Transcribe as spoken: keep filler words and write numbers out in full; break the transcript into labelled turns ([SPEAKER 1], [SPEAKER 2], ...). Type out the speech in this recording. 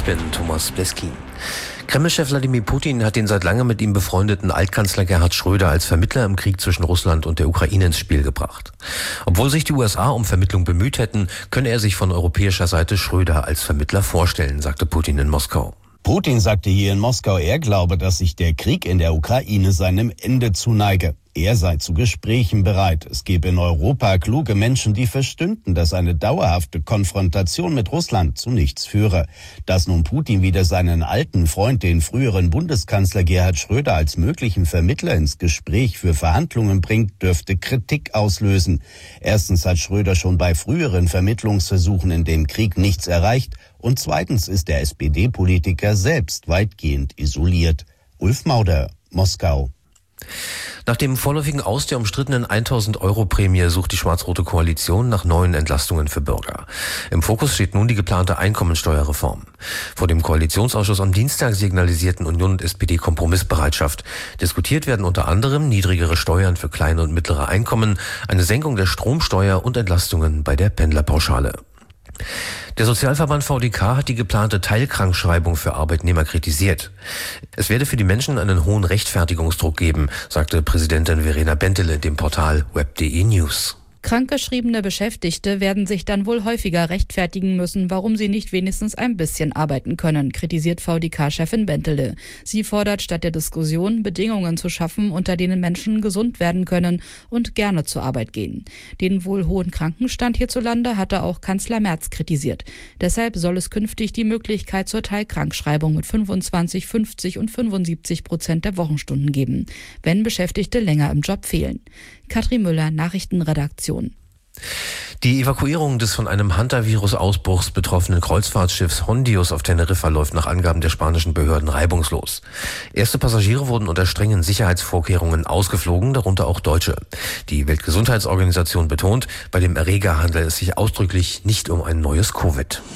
[SPEAKER 1] Ich bin Thomas Bleskin. Kreml-Chef Wladimir Putin hat den seit langem mit ihm befreundeten Altkanzler Gerhard Schröder als Vermittler im Krieg zwischen Russland und der Ukraine ins Spiel gebracht. Obwohl sich die U S A um Vermittlung bemüht hätten, könne er sich von europäischer Seite Schröder als Vermittler vorstellen, sagte Putin in Moskau.
[SPEAKER 2] Putin sagte hier in Moskau, er glaube, dass sich der Krieg in der Ukraine seinem Ende zuneige. Er sei zu Gesprächen bereit. Es gebe in Europa kluge Menschen, die verstünden, dass eine dauerhafte Konfrontation mit Russland zu nichts führe. Dass nun Putin wieder seinen alten Freund, den früheren Bundeskanzler Gerhard Schröder, als möglichen Vermittler ins Gespräch für Verhandlungen bringt, dürfte Kritik auslösen. Erstens hat Schröder schon bei früheren Vermittlungsversuchen in dem Krieg nichts erreicht. Und zweitens ist der S P D-Politiker selbst weitgehend isoliert. Ulf Mauder, Moskau.
[SPEAKER 1] Nach dem vorläufigen Aus der umstrittenen tausend-Euro-Prämie sucht die schwarz-rote Koalition nach neuen Entlastungen für Bürger. Im Fokus steht nun die geplante Einkommensteuerreform. Vor dem Koalitionsausschuss am Dienstag signalisierten Union und S P D Kompromissbereitschaft. Diskutiert werden unter anderem niedrigere Steuern für kleine und mittlere Einkommen, eine Senkung der Stromsteuer und Entlastungen bei der Pendlerpauschale. Der Sozialverband V D K hat die geplante Teilkrankschreibung für Arbeitnehmer kritisiert. Es werde für die Menschen einen hohen Rechtfertigungsdruck geben, sagte Präsidentin Verena Bentele dem Portal web punkt de News.
[SPEAKER 3] Krankgeschriebene Beschäftigte werden sich dann wohl häufiger rechtfertigen müssen, warum sie nicht wenigstens ein bisschen arbeiten können, kritisiert V D K-Chefin Bentele. Sie fordert statt der Diskussion, Bedingungen zu schaffen, unter denen Menschen gesund werden können und gerne zur Arbeit gehen. Den wohl hohen Krankenstand hierzulande hatte auch Kanzler Merz kritisiert. Deshalb soll es künftig die Möglichkeit zur Teilkrankschreibung mit fünfundzwanzig, fünfzig und fünfundsiebzig Prozent der Wochenstunden geben, wenn Beschäftigte länger im Job fehlen. Katrin Müller, Nachrichtenredaktion.
[SPEAKER 1] Die Evakuierung des von einem Hantavirus-Ausbruchs betroffenen Kreuzfahrtschiffs Hondius auf Teneriffa läuft nach Angaben der spanischen Behörden reibungslos. Erste Passagiere wurden unter strengen Sicherheitsvorkehrungen ausgeflogen, darunter auch Deutsche. Die Weltgesundheitsorganisation betont, bei dem Erreger handelt es sich ausdrücklich nicht um ein neues Covid.